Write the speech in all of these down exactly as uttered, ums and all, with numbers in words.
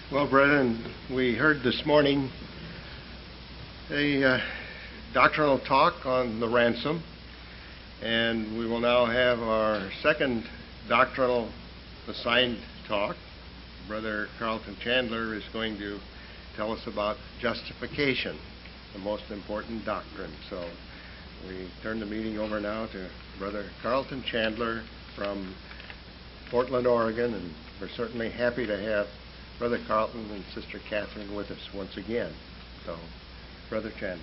Well, brethren, we heard this morning a uh, doctrinal talk on the ransom, and we will now have our second doctrinal assigned talk. Brother Carlton Chandler is going to tell us about justification, the most important doctrine. So we turn the meeting over now to Brother Carlton Chandler from Portland, Oregon, and we're certainly happy to have Brother Carlton and Sister Catherine with us once again. So, Brother Chandler.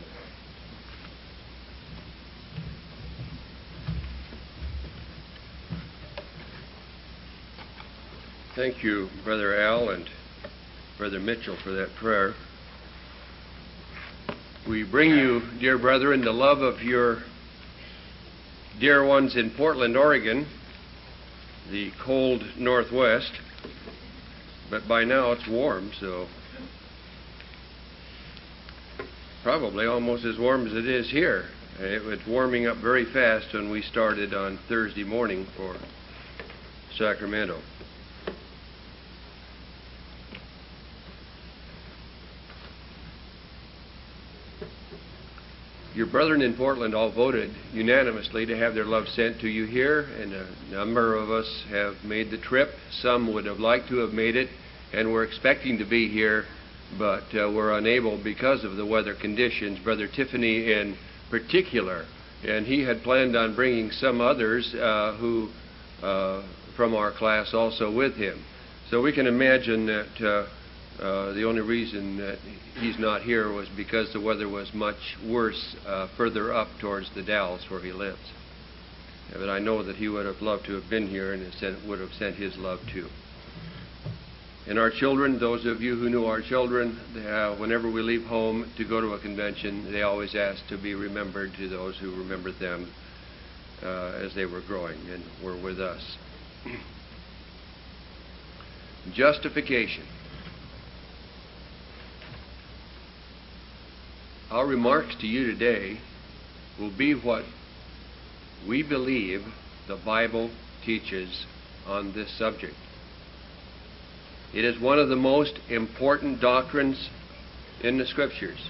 Thank you, Brother Al and Brother Mitchell, for that prayer. We bring you, dear brethren, the love of your dear ones in Portland, Oregon, the cold Northwest. But by now it's warm, so probably almost as warm as it is here. It was warming up very fast when we started on Thursday morning for Sacramento. Your brethren in Portland all voted unanimously to have their love sent to you here, and a number of us have made the trip. Some would have liked to have made it, and we're expecting to be here, but uh, we're unable because of the weather conditions. Brother Tiffany in particular, and he had planned on bringing some others uh, who uh, from our class also with him. So we can imagine that uh, Uh, the only reason that he's not here was because the weather was much worse uh, further up towards the Dalles where he lives. Yeah, but I know that he would have loved to have been here and sent, would have sent his love too. And our children, those of you who knew our children, uh, whenever we leave home to go to a convention, they always ask to be remembered to those who remembered them uh, as they were growing and were with us. Justification. Our remarks to you today will be what we believe the Bible teaches on this subject. It is one of the most important doctrines in the Scriptures.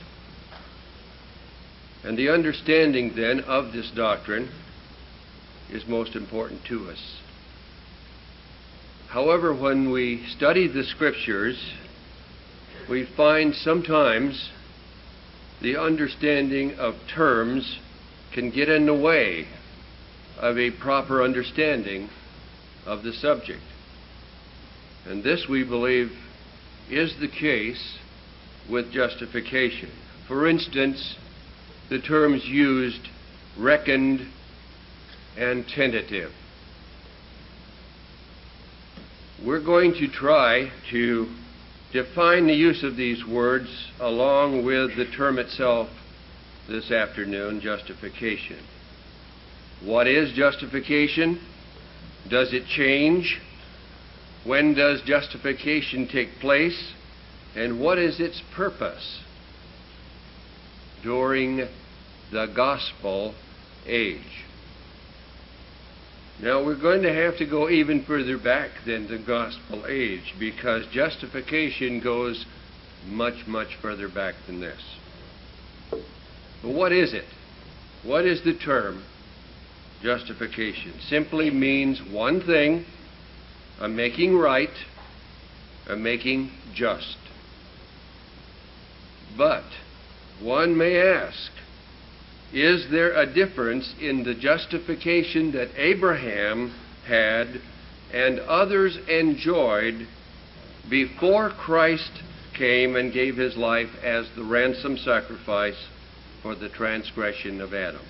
And the understanding then of this doctrine is most important to us. However, when we study the Scriptures, we find sometimes the understanding of terms can get in the way of a proper understanding of the subject. And this, we believe, is the case with justification. For instance, the terms used, reckoned and tentative. We're going to try to define the use of these words along with the term itself this afternoon, justification. What is justification? Does it change? When does justification take place? And what is its purpose during the gospel age? Now, we're going to have to go even further back than the gospel age, because justification goes much, much further back than this. But what is it? What is the term justification? Simply means one thing: a making right, a making just. But one may ask, is there a difference in the justification that Abraham had and others enjoyed before Christ came and gave his life as the ransom sacrifice for the transgression of Adam?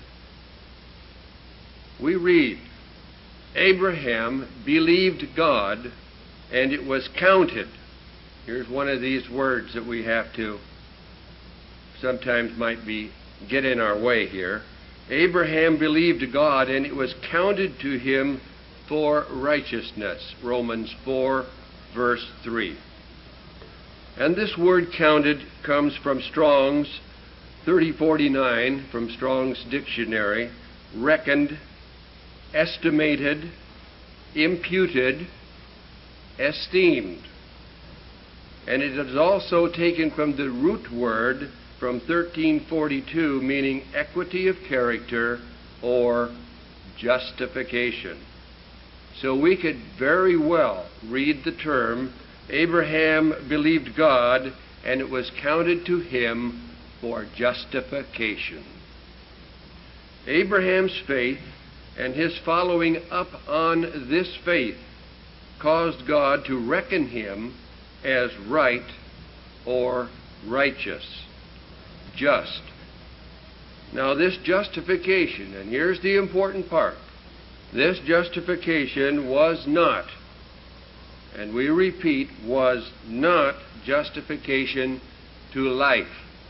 We read, Abraham believed God, and it was counted. Here's one of these words that we have to sometimes might be get in our way here. Abraham believed God, and it was counted to him for righteousness. Romans four, verse three. And this word counted comes from Strong's thirty forty-nine, from Strong's dictionary. Reckoned, estimated, imputed, esteemed. And it is also taken from the root word from thirteen forty-two, meaning equity of character or justification. So we could very well read the term, Abraham believed God, and it was counted to him for justification. Abraham's faith and his following up on this faith caused God to reckon him as right or righteous, just. Now this justification, and here's the important part, this justification was not, and we repeat, was not justification to life.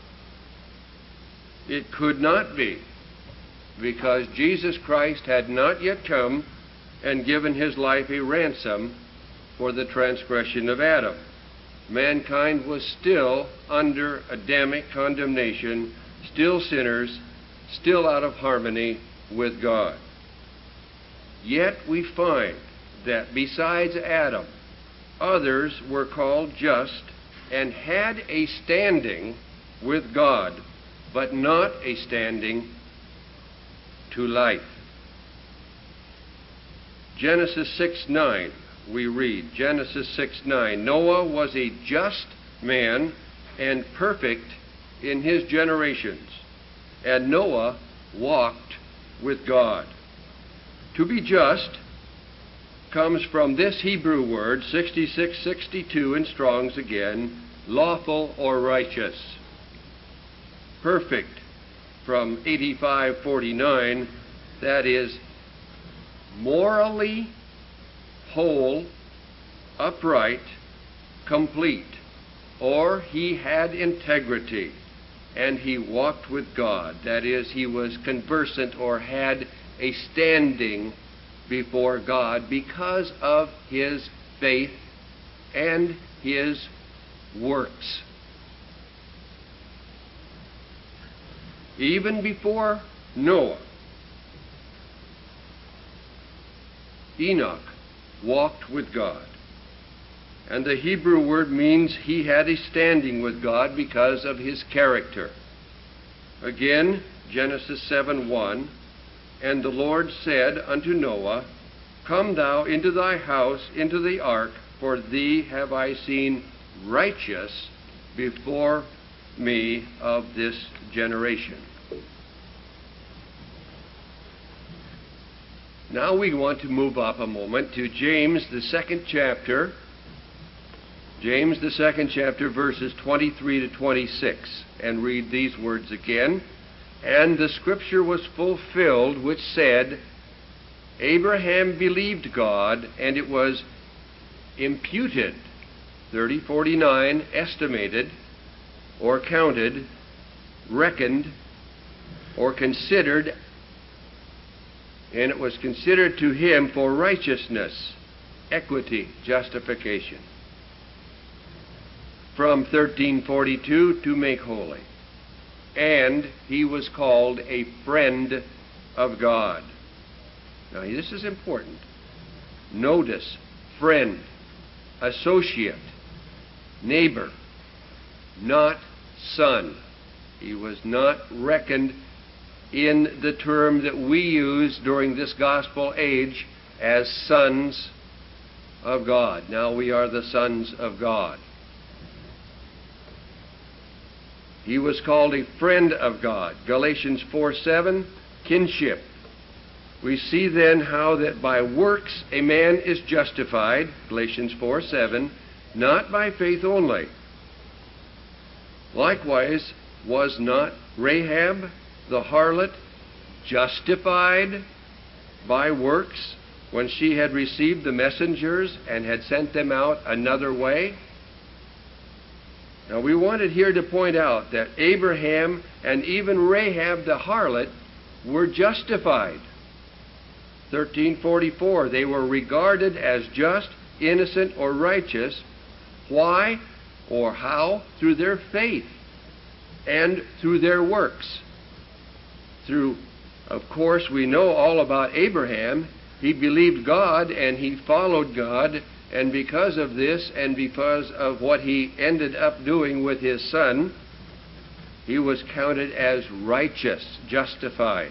It could not be, because Jesus Christ had not yet come and given his life a ransom for the transgression of Adam. Mankind was still under Adamic condemnation, still sinners, still out of harmony with God. Yet we find that besides Adam, others were called just and had a standing with God, but not a standing to life. Genesis six nine, we read, Genesis six nine, Noah was a just man and perfect in his generations, and Noah walked with God. To be just comes from this Hebrew word, sixty-six sixty-two in Strong's again, lawful or righteous. Perfect from eighty-five forty-nine, that is, morally whole, upright, complete, or he had integrity and he walked with God. That is, he was conversant or had a standing before God because of his faith and his works. Even before Noah, Enoch walked with God. And the Hebrew word means he had a standing with God because of his character. Again, Genesis seven one, and the Lord said unto Noah, Come thou into thy house, into the ark, for thee have I seen righteous before me of this generation. Now we want to move up a moment to James, the second chapter. James, the second chapter, verses twenty-three to twenty-six, and read these words again. And the scripture was fulfilled, which said, Abraham believed God, and it was imputed, thirty forty-nine, estimated, or counted, reckoned, or considered, and it was considered to him for righteousness, equity, justification. From thirteen forty-two, to make holy. And he was called a friend of God. Now this is important. Notice, friend, associate, neighbor, not son. He was not reckoned in the term that we use during this gospel age as sons of God. Now we are the sons of God. He was called a friend of God. Galatians four seven, kinship. We see then how that by works a man is justified, Galatians four seven, not by faith only. Likewise, was not Rahab the harlot justified by works when she had received the messengers and had sent them out another way? Now we wanted here to point out that Abraham and even Rahab the harlot were justified. thirteen forty-four, they were regarded as just, innocent, or righteous. Why or how? Through their faith and through their works. Through, of course, we know all about Abraham. He believed God and he followed God And because of this, and because of what he ended up doing with his son, he was counted as righteous, justified.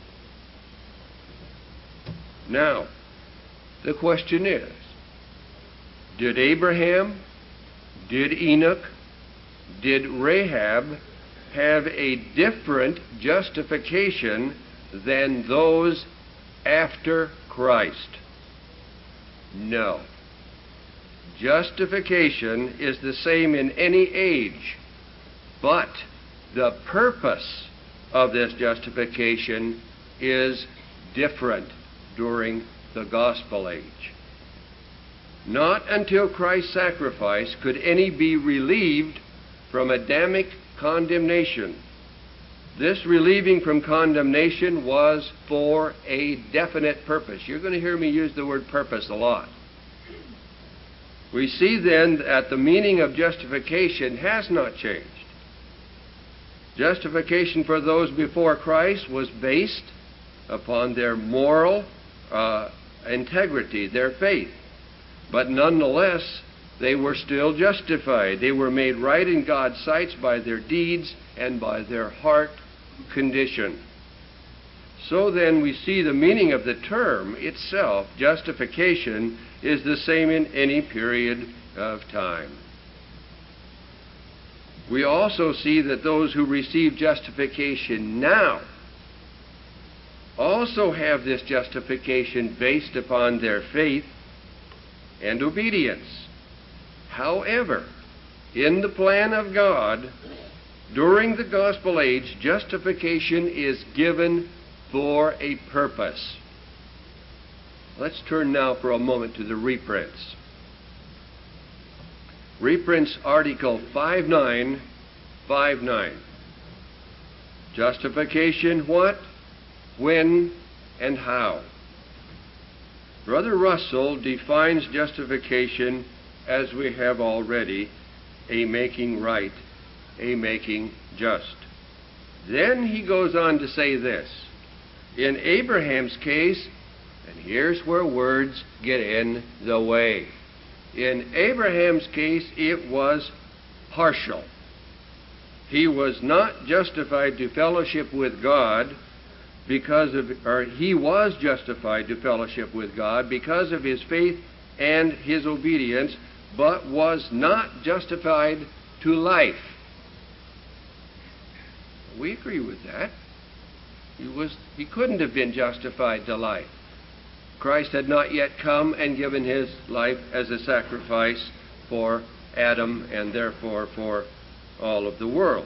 Now, the question is, did Abraham, did Enoch, did Rahab have a different justification than those after Christ? No. Justification is the same in any age, but the purpose of this justification is different during the gospel age. Not until Christ's sacrifice could any be relieved from Adamic condemnation. This relieving from condemnation was for a definite purpose. You're going to hear me use the word purpose a lot. We see then that the meaning of justification has not changed. Justification for those before Christ was based upon their moral uh, integrity, their faith. But nonetheless, they were still justified. They were made right in God's sight by their deeds and by their heart condition. So then we see the meaning of the term itself, justification, is the same in any period of time. We also see that those who receive justification now also have this justification based upon their faith and obedience. However, in the plan of God, during the gospel age, justification is given for a purpose. Let's turn now for a moment to the reprints. Reprints Article five nine five nine. Justification what, when, and how. Brother Russell defines justification as we have already, a making right, a making just. Then he goes on to say this. In Abraham's case, and here's where words get in the way. In Abraham's case, it was partial. He was not justified to fellowship with God because of, or he was justified to fellowship with God because of his faith and his obedience, but was not justified to life. We agree with that. He was, he couldn't have been justified to life. Christ had not yet come and given his life as a sacrifice for Adam and therefore for all of the world.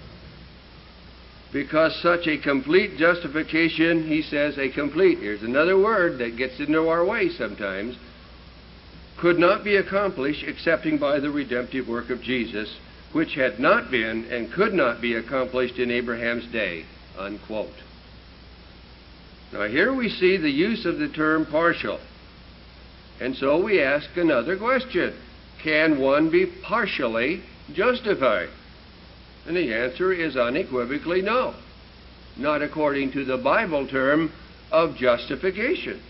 Because such a complete justification, he says, a complete, here's another word that gets into our way sometimes, could not be accomplished excepting by the redemptive work of Jesus, which had not been and could not be accomplished in Abraham's day, unquote. Now here we see the use of the term partial. And so we ask another question. Can one be partially justified? And the answer is unequivocally no. Not according to the Bible term of justification.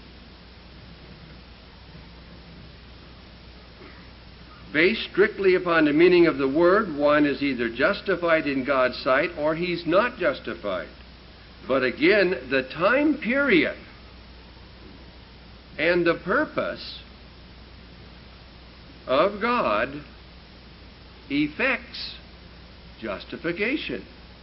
Based strictly upon the meaning of the word, one is either justified in God's sight or he's not justified. But again, the time period and the purpose of God effects justification.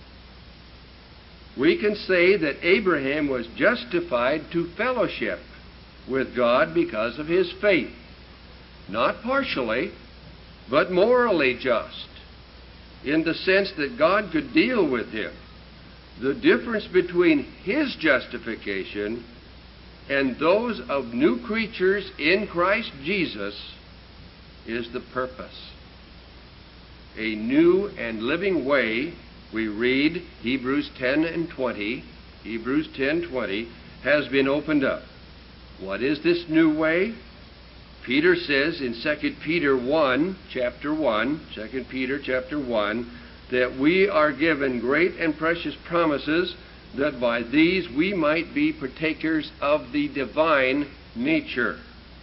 We can say that Abraham was justified to fellowship with God because of his faith. Not partially, but morally just, in the sense that God could deal with him. The difference between his justification and those of new creatures in Christ Jesus is the purpose. A new and living way, we read Hebrews ten and twenty, Hebrews ten twenty, has been opened up. What is this new way? Peter says in Second Peter one, chapter one, Second Peter chapter one, that we are given great and precious promises, that by these we might be partakers of the divine nature.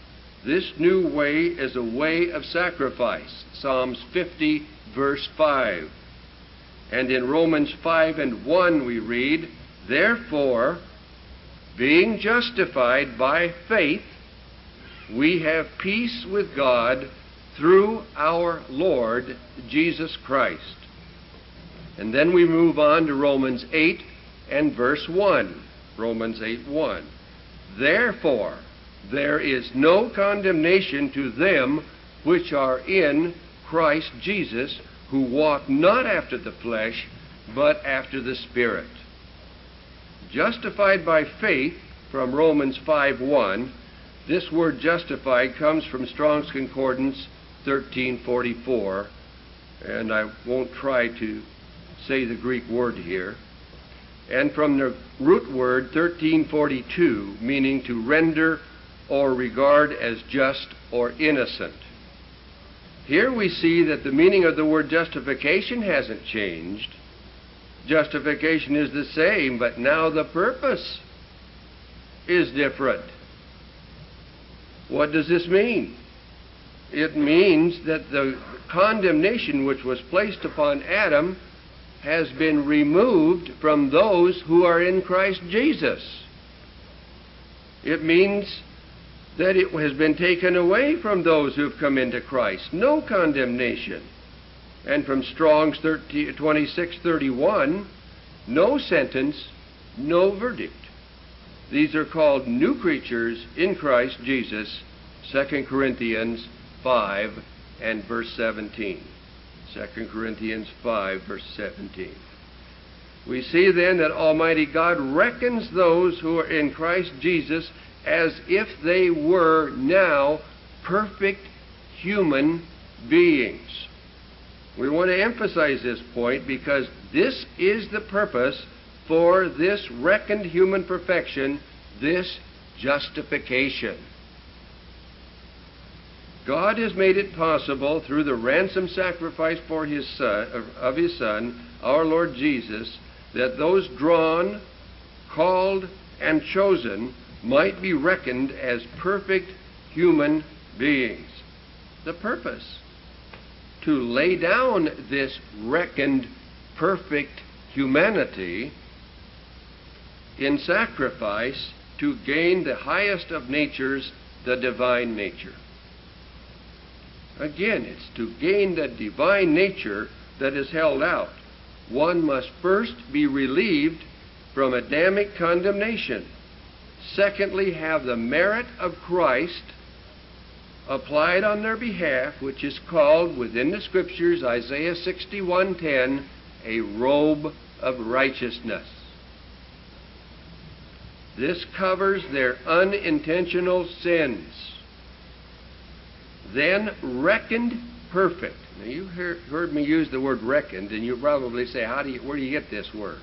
This new way is a way of sacrifice. Psalms fifty, verse five. And in Romans five and one we read, "Therefore, being justified by faith, we have peace with God through our Lord Jesus Christ." And then we move on to Romans eight and verse one. Romans eight one. "Therefore, there is no condemnation to them which are in Christ Jesus, who walk not after the flesh, but after the Spirit." Justified by faith, from Romans five one. This word justified comes from Strong's Concordance thirteen forty-four, and I won't try to say the Greek word here. And from the root word thirteen forty-two, meaning to render or regard as just or innocent. Here we see that the meaning of the word justification hasn't changed. Justification is the same, but now the purpose is different. What does this mean? It means that the condemnation which was placed upon Adam has been removed from those who are in Christ Jesus. It means that it has been taken away from those who have come into Christ. No condemnation. And from Strong's twenty-six thirty-one, no sentence, no verdict. These are called new creatures in Christ Jesus, Second Corinthians five and verse seventeen. Second Corinthians five, verse seventeen. We see then that Almighty God reckons those who are in Christ Jesus as if they were now perfect human beings. We want to emphasize this point because this is the purpose for this reckoned human perfection, this justification. God has made it possible through the ransom sacrifice for his son, of his Son, our Lord Jesus, that those drawn, called, and chosen might be reckoned as perfect human beings. The purpose: to lay down this reckoned perfect humanity in sacrifice to gain the highest of natures, the divine nature. Again, it's to gain the divine nature that is held out. One must first be relieved from Adamic condemnation. Secondly, have the merit of Christ applied on their behalf, which is called within the Scriptures, Isaiah sixty-one ten, a robe of righteousness. This covers their unintentional sins. Then reckoned perfect. Now you heard, heard me use the word reckoned, and you probably say, "How do you, where do you get this word?"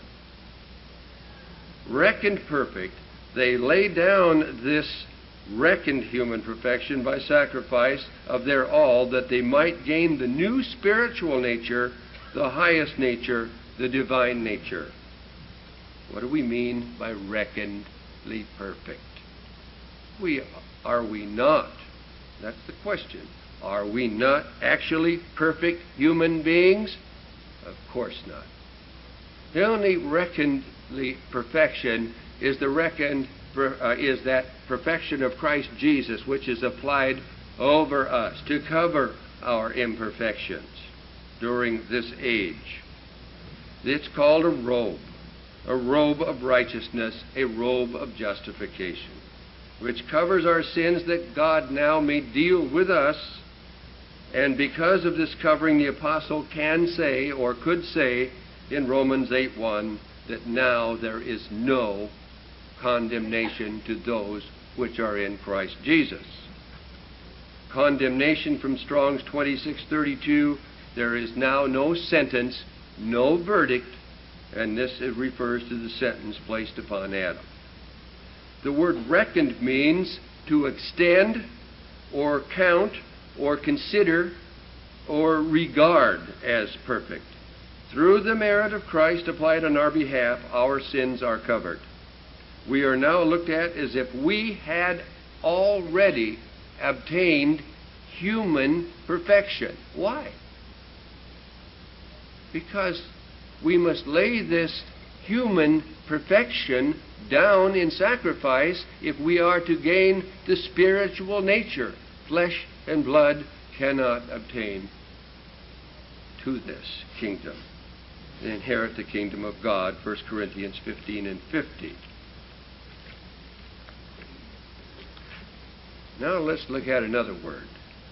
Reckoned perfect. They lay down this reckoned human perfection by sacrifice of their all, that they might gain the new spiritual nature, the highest nature, the divine nature. What do we mean by reckonedly perfect? We are we not? That's the question. Are we not actually perfect human beings? Of course not. The only reckonedly perfection is the reckoned uh, is that perfection of Christ Jesus, which is applied over us to cover our imperfections during this age. It's called a robe, a robe of righteousness, a robe of justification, which covers our sins that God now may deal with us. And because of this covering, the apostle can say, or could say, in Romans eight one, that now there is no condemnation to those which are in Christ Jesus. Condemnation from Strong's twenty-six thirty-two, there is now no sentence, no verdict, and this refers to the sentence placed upon Adam. The word reckoned means to extend or count or consider or regard as perfect. Through the merit of Christ applied on our behalf, our sins are covered. We are now looked at as if we had already obtained human perfection. Why? Because we must lay this human perfection down in sacrifice if we are to gain the spiritual nature. Flesh and blood cannot obtain to this kingdom, and inherit the kingdom of God, First Corinthians fifteen and fifty. Now let's look at another word.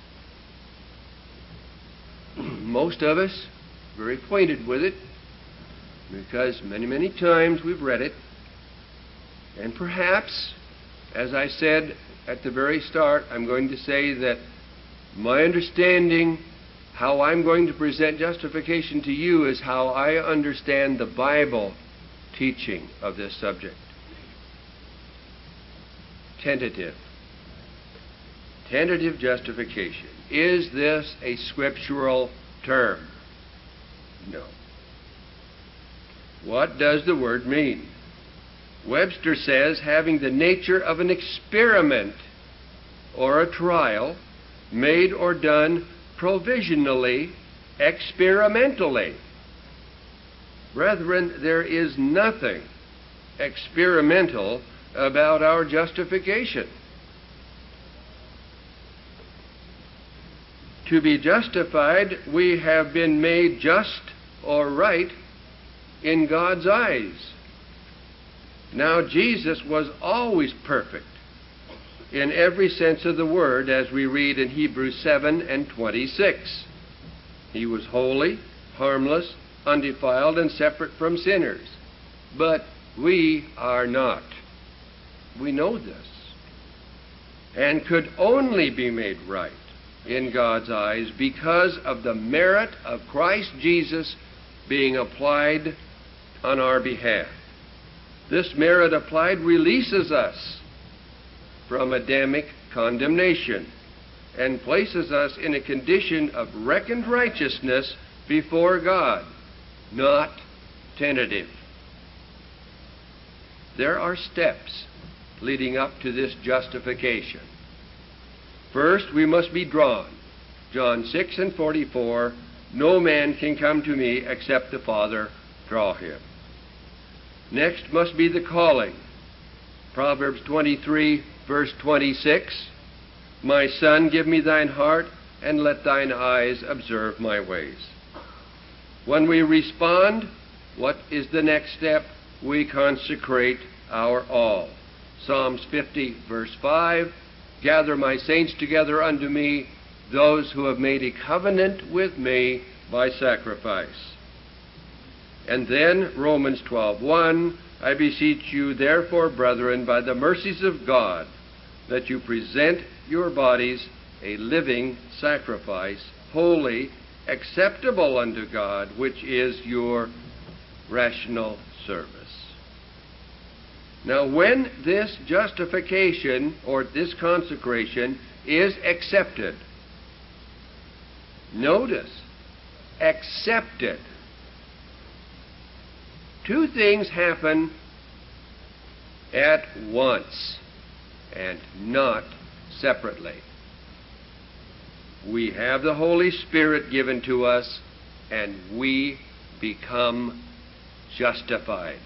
Most of us are very acquainted with it because many, many times we've read it. And perhaps, as I said at the very start, I'm going to say that my understanding, how I'm going to present justification to you, is how I understand the Bible teaching of this subject. Tentative. Tentative justification. Is this a scriptural term? No. What does the word mean? Webster says, having the nature of an experiment or a trial made or done provisionally, experimentally. Brethren, there is nothing experimental about our justification. To be justified, we have been made just or right in God's eyes. Now, Jesus was always perfect in every sense of the word, as we read in Hebrews seven and twenty-six. He was holy, harmless, undefiled, and separate from sinners. But we are not. We know this. And could only be made right in God's eyes because of the merit of Christ Jesus being applied on our behalf. This merit applied releases us from Adamic condemnation and places us in a condition of reckoned righteousness before God, not tentative. There are steps leading up to this justification. First, we must be drawn. John six and forty-four, no man can come to me except the Father draw him. Next must be the calling. Proverbs twenty-three, verse twenty-six, my son, give me thine heart, and let thine eyes observe my ways. When we respond, what is the next step? We consecrate our all. Psalms fifty, verse five, gather my saints together unto me, those who have made a covenant with me by sacrifice. And then Romans twelve one, I beseech you, therefore, brethren, by the mercies of God, that you present your bodies a living sacrifice, holy, acceptable unto God, which is your rational service. Now, when this justification or this consecration is accepted, notice, accepted, two things happen at once and not separately. We have the Holy Spirit given to us, and we become justified.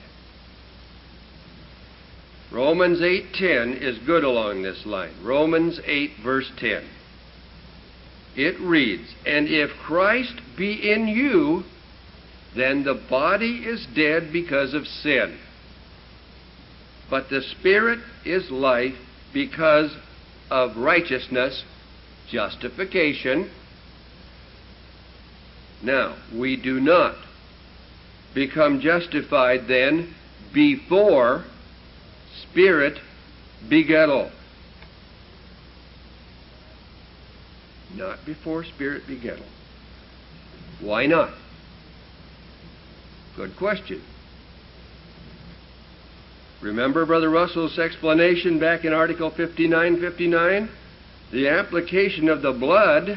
Romans eight ten is good along this line. Romans eight, verse ten. It reads, and if Christ be in you, then the body is dead because of sin, but the Spirit is life because of righteousness, justification. Now, we do not become justified then before Spirit begettal. Not before Spirit begettal. Why not? Good question. Remember Brother Russell's explanation back in Article fifty-nine fifty-nine? The application of the blood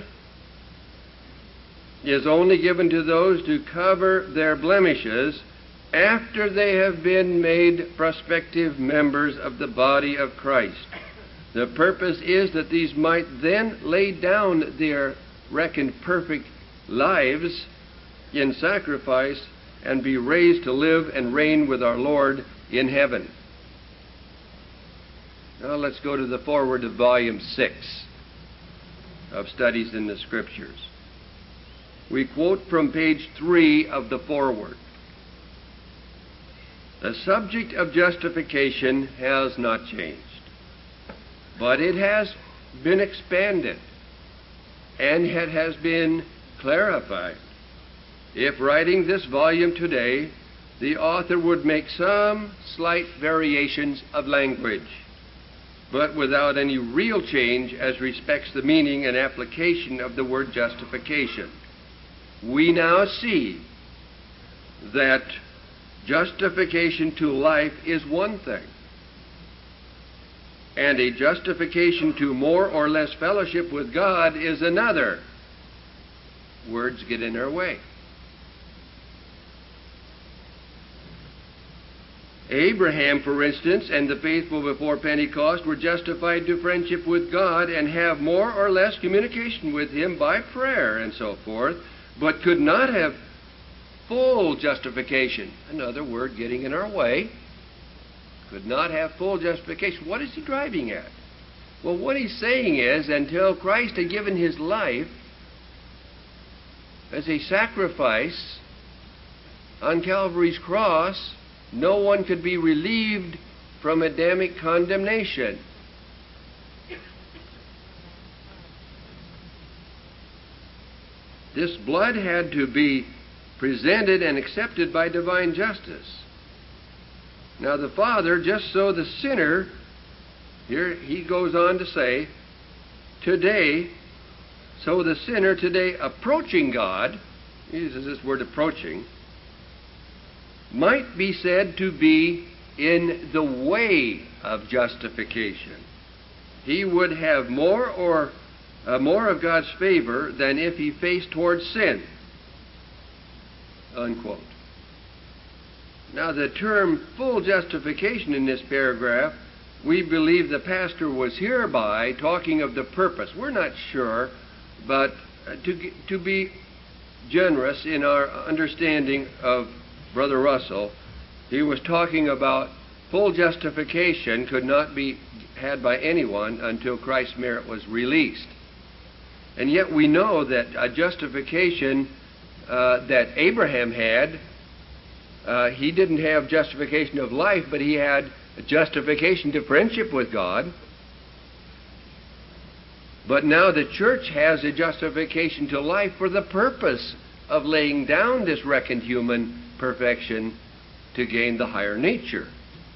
is only given to those to cover their blemishes after they have been made prospective members of the body of Christ. The purpose is that these might then lay down their reckoned perfect lives in sacrifice and be raised to live and reign with our Lord in heaven. Now let's go to the foreword of volume six of Studies in the Scriptures. We quote from page three of the foreword. The subject of justification has not changed, but it has been expanded and it has been clarified. If writing this volume today, the author would make some slight variations of language, but without any real change as respects the meaning and application of the word justification. We now see that justification to life is one thing, and a justification to more or less fellowship with God is another. Words get in our way. Abraham, for instance, and the faithful before Pentecost were justified to friendship with God and have more or less communication with Him by prayer and so forth, but could not have full justification. Another word getting in our way. Could not have full justification. What is he driving at? Well, what he's saying is, until Christ had given His life as a sacrifice on Calvary's cross, no one could be relieved from Adamic condemnation. This blood had to be presented and accepted by divine justice. Now the Father, just so the sinner, here he goes on to say, today, so the sinner today approaching God, he uses this word approaching, might be said to be in the way of justification. He would have more or uh, more of God's favor than if he faced towards sin. Unquote. Now the term full justification in this paragraph, we believe the pastor was hereby talking of the purpose. We're not sure, but to, to be generous in our understanding of Brother Russell, he was talking about full justification could not be had by anyone until Christ's merit was released. And yet we know that a justification uh, that Abraham had, uh, he didn't have justification of life, but he had a justification to friendship with God. But now the church has a justification to life for the purpose of laying down this reckoned human perfection to gain the higher nature.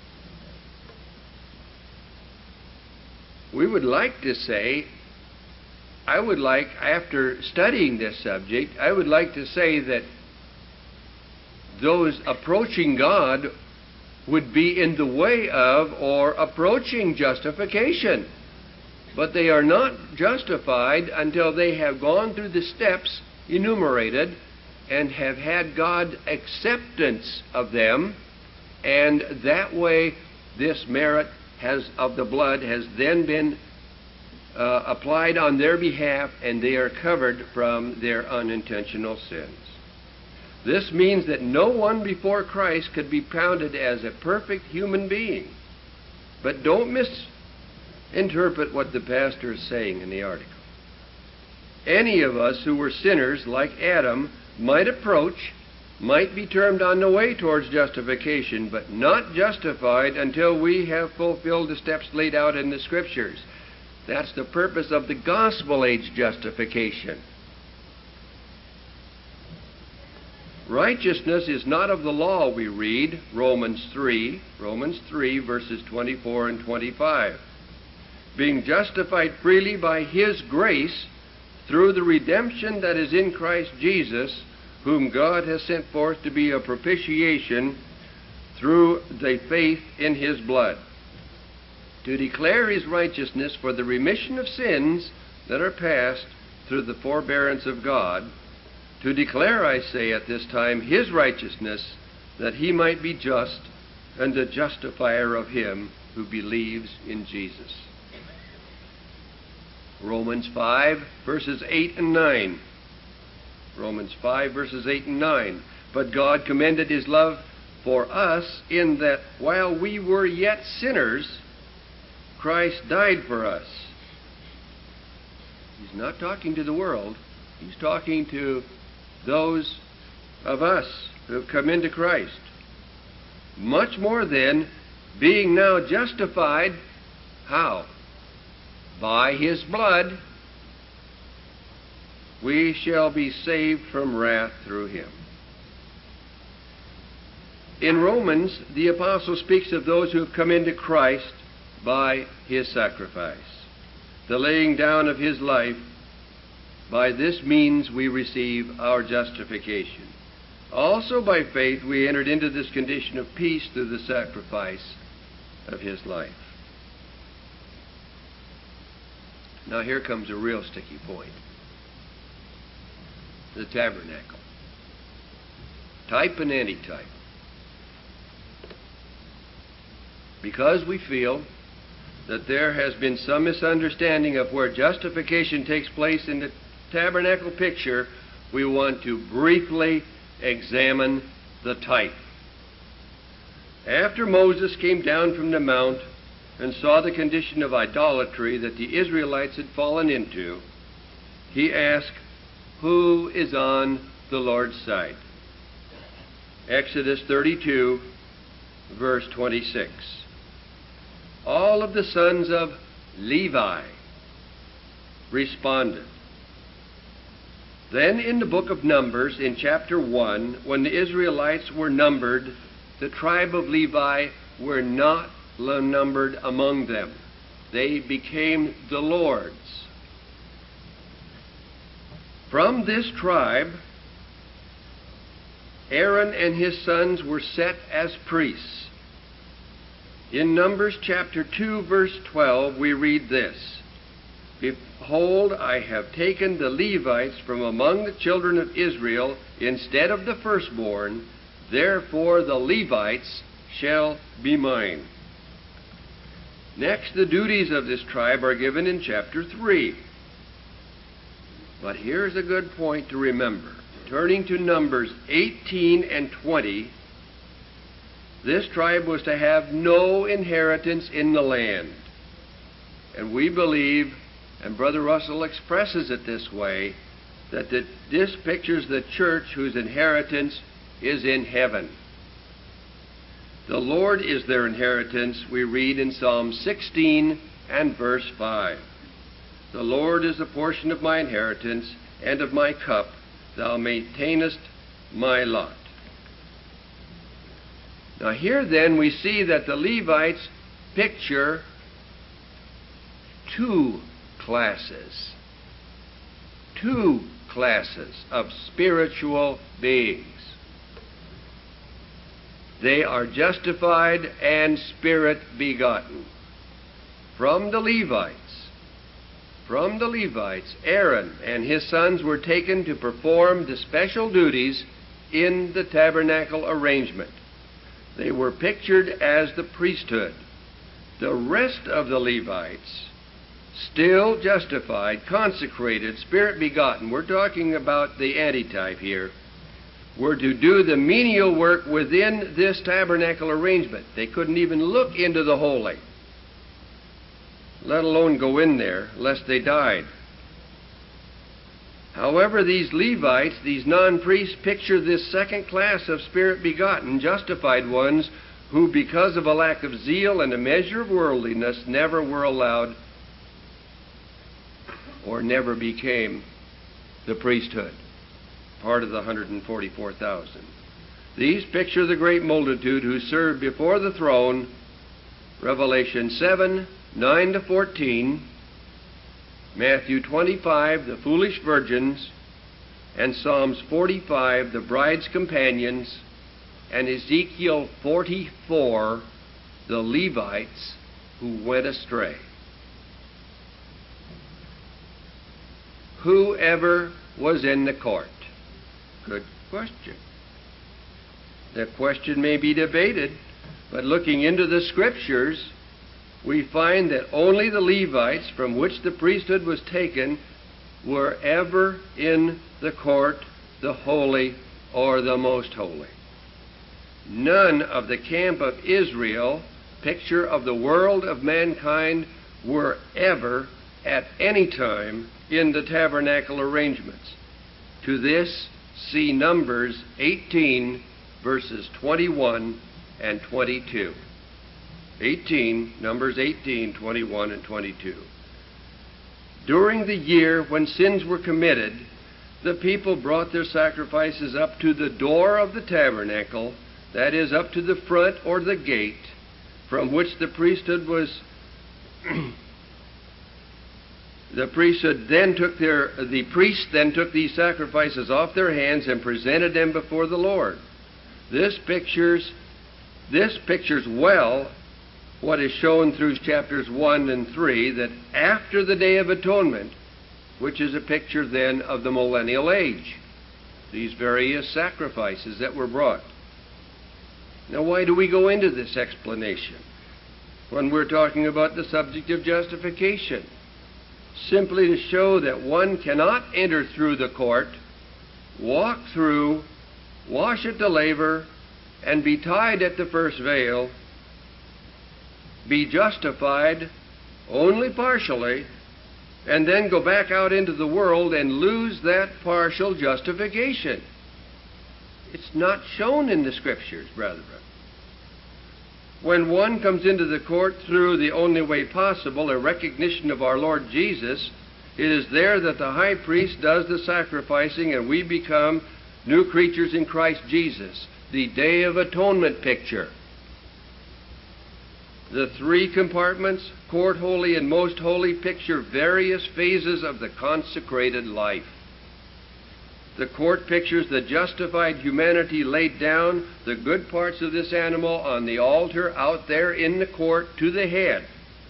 We would like to say, I would like, after studying this subject, I would like to say that those approaching God would be in the way of or approaching justification. But they are not justified until they have gone through the steps enumerated and have had God's acceptance of them, and that way this merit has of the blood has then been uh, applied on their behalf, and they are covered from their unintentional sins. This means that no one before Christ could be counted as a perfect human being. But don't misinterpret what the pastor is saying in the article. Any of us who were sinners like Adam might approach, might be termed on the way towards justification, but not justified until we have fulfilled the steps laid out in the Scriptures. That's the purpose of the gospel age justification. Righteousness is not of the law, we read, Romans three, Romans three, verses twenty-four and twenty-five. Being justified freely by His grace through the redemption that is in Christ Jesus, whom God has sent forth to be a propitiation through the faith in His blood, to declare His righteousness for the remission of sins that are past through the forbearance of God, to declare, I say at this time, His righteousness, that He might be just and the justifier of him who believes in Jesus. Romans five, verses eight and nine. Romans five, verses eight and nine. But God commended his love for us in that while we were yet sinners, Christ died for us. He's not talking to the world. He's talking to those of us who have come into Christ. Much more then, being now justified, how? By his blood, we shall be saved from wrath through him. In Romans, the apostle speaks of those who have come into Christ by his sacrifice, the laying down of his life. By this means we receive our justification. Also by faith we entered into this condition of peace through the sacrifice of his life. Now here comes a real sticky point. The tabernacle. Type and antitype. Because we feel that there has been some misunderstanding of where justification takes place in the tabernacle picture, we want to briefly examine the type. After Moses came down from the mount and saw the condition of idolatry that the Israelites had fallen into, he asked, "Who is on the Lord's side?" Exodus thirty-two, verse twenty-six. All of the sons of Levi responded. Then in the book of Numbers, in chapter one, when the Israelites were numbered, the tribe of Levi were not numbered among them. They became the Lord's. From this tribe, Aaron and his sons were set as priests. In Numbers chapter two, verse twelve, we read this: "Behold, I have taken the Levites from among the children of Israel instead of the firstborn, therefore the Levites shall be mine." Next, the duties of this tribe are given in chapter three. But here's a good point to remember. Turning to Numbers eighteen and twenty, this tribe was to have no inheritance in the land. And we believe, and Brother Russell expresses it this way, that the, this pictures the church whose inheritance is in heaven. The Lord is their inheritance, we read in Psalm sixteen and verse five. The Lord is the portion of my inheritance, and of my cup thou maintainest my lot. Now here then we see that the Levites picture two classes, two classes of spiritual beings. They are justified and spirit begotten. From the Levites, from the Levites, Aaron and his sons were taken to perform the special duties in the tabernacle arrangement. They were pictured as the priesthood. The rest of the Levites, still justified, consecrated, spirit begotten, we're talking about the antitype here, were to do the menial work within this tabernacle arrangement. They couldn't even look into the holy, let alone go in there, lest they died. However, these Levites, these non-priests, picture this second class of spirit begotten, justified ones, who because of a lack of zeal and a measure of worldliness never were allowed or never became the priesthood, part of the one hundred forty-four thousand. These picture the great multitude who served before the throne, Revelation seven, nine to fourteen, Matthew twenty-five, the foolish virgins, and Psalms forty-five, the bride's companions, and Ezekiel forty-four, the Levites who went astray. Whoever was in the court? Good question. The question may be debated, but looking into the Scriptures, we find that only the Levites, from which the priesthood was taken, were ever in the court, the holy or the most holy. None of the camp of Israel, picture of the world of mankind, were ever at any time in the tabernacle arrangements. To this, see Numbers eighteen, verses twenty-one and twenty-two. eighteen, Numbers eighteen, twenty-one and twenty-two. During the year when sins were committed, the people brought their sacrifices up to the door of the tabernacle, that is, up to the front or the gate, from which the priesthood was the priesthood then took their the priest then took these sacrifices off their hands and presented them before the Lord. This pictures this pictures well what is shown through chapters one and three, that after the Day of Atonement, which is a picture then of the millennial age, these various sacrifices that were brought. Now, why do we go into this explanation when we're talking about the subject of justification? Simply to show that one cannot enter through the court, walk through, wash at the laver, and be tied at the first veil, be justified only partially, and then go back out into the world and lose that partial justification. It's not shown in the Scriptures, brethren. When one comes into the court through the only way possible, a recognition of our Lord Jesus, it is there that the high priest does the sacrificing and we become new creatures in Christ Jesus, the Day of Atonement picture. The three compartments, court holy and most holy, picture various phases of the consecrated life. The court pictures the justified humanity laid down, the good parts of this animal on the altar out there in the court to the head,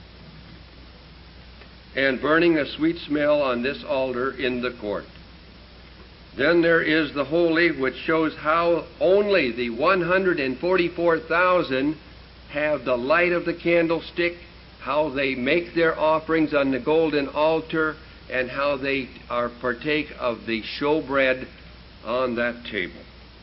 and burning a sweet smell on this altar in the court. Then there is the holy, which shows how only the one hundred forty-four thousand have the light of the candlestick, how they make their offerings on the golden altar, and how they are partake of the showbread on that table.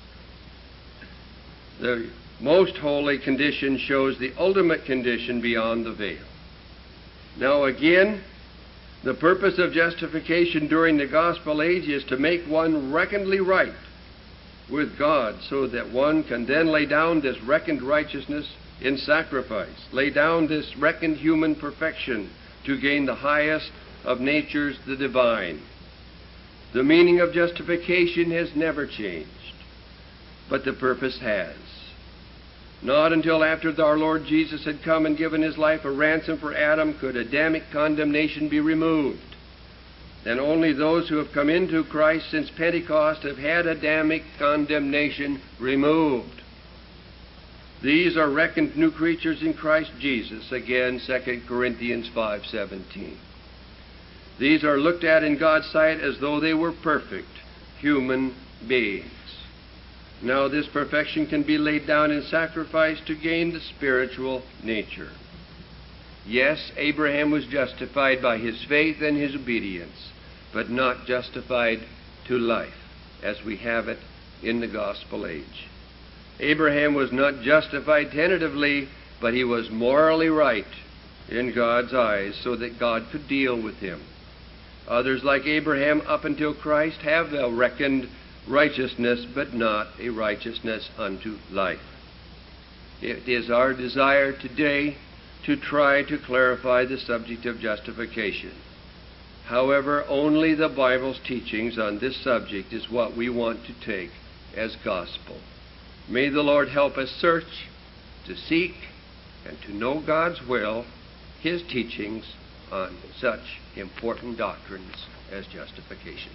The most holy condition shows the ultimate condition beyond the veil. Now again, the purpose of justification during the gospel age is to make one reckonedly right with God, so that one can then lay down this reckoned righteousness in sacrifice, lay down this reckoned human perfection to gain the highest of natures, the divine. The meaning of justification has never changed, but the purpose has. Not until after our Lord Jesus had come and given his life a ransom for Adam could Adamic condemnation be removed. And only those who have come into Christ since Pentecost have had Adamic condemnation removed. These are reckoned new creatures in Christ Jesus. Again, Second Corinthians five seventeen. These are looked at in God's sight as though they were perfect human beings. Now this perfection can be laid down in sacrifice to gain the spiritual nature. Yes, Abraham was justified by his faith and his obedience, but not justified to life, as we have it in the gospel age. Abraham was not justified tentatively, but he was morally right in God's eyes, so that God could deal with him. Others, like Abraham up until Christ, have a reckoned righteousness, but not a righteousness unto life. It is our desire today to try to clarify the subject of justification. However, only the Bible's teachings on this subject is what we want to take as gospel. May the Lord help us search, to seek, and to know God's will, his teachings on such important doctrines as justification.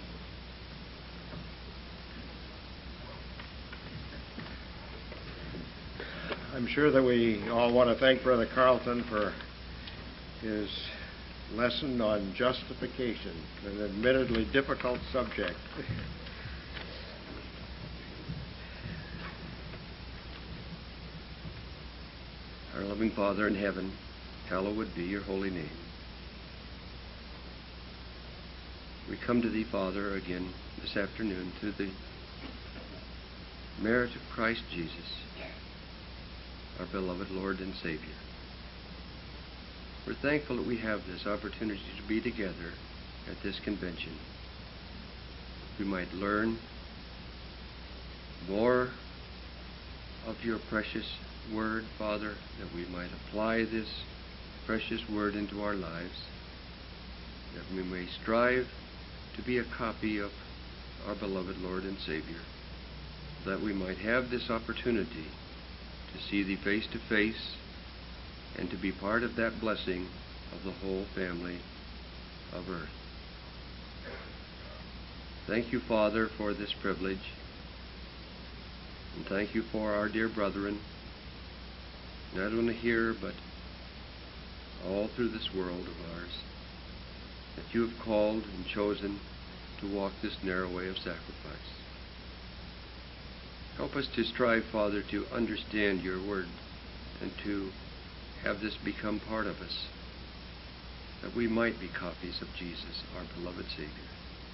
I'm sure that we all want to thank Brother Carlton for his lesson on justification, an admittedly difficult subject. Our loving Father in heaven, hallowed be your holy name. We come to thee, Father, again this afternoon through the merit of Christ Jesus, our beloved Lord and Savior. We're thankful that we have this opportunity to be together at this convention. We might learn more of your precious word, Father, that we might apply this precious word into our lives, that we may strive to be a copy of our beloved Lord and Savior, that we might have this opportunity to see thee face to face and to be part of that blessing of the whole family of earth. Thank you, Father, for this privilege, and thank you for our dear brethren, not only here, but all through this world of ours, that you have called and chosen to walk this narrow way of sacrifice. Help us to strive, Father, to understand your word and to have this become part of us, that we might be copies of Jesus, our beloved Savior.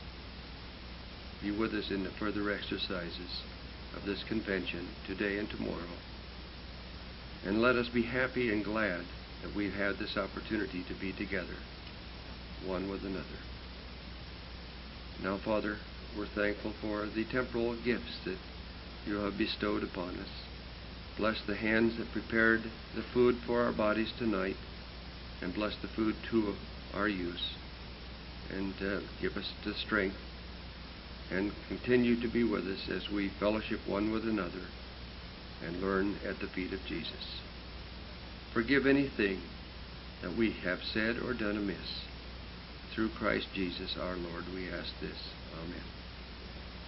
Be with us in the further exercises of this convention today and tomorrow, and let us be happy and glad that we've had this opportunity to be together, one with another. Now, Father, we're thankful for the temporal gifts that you have bestowed upon us. Bless the hands that prepared the food for our bodies tonight, and bless the food to our use, and uh, give us the strength, and continue to be with us as we fellowship one with another and learn at the feet of Jesus. Forgive anything that we have said or done amiss. Through Christ Jesus our Lord, we ask this. Amen.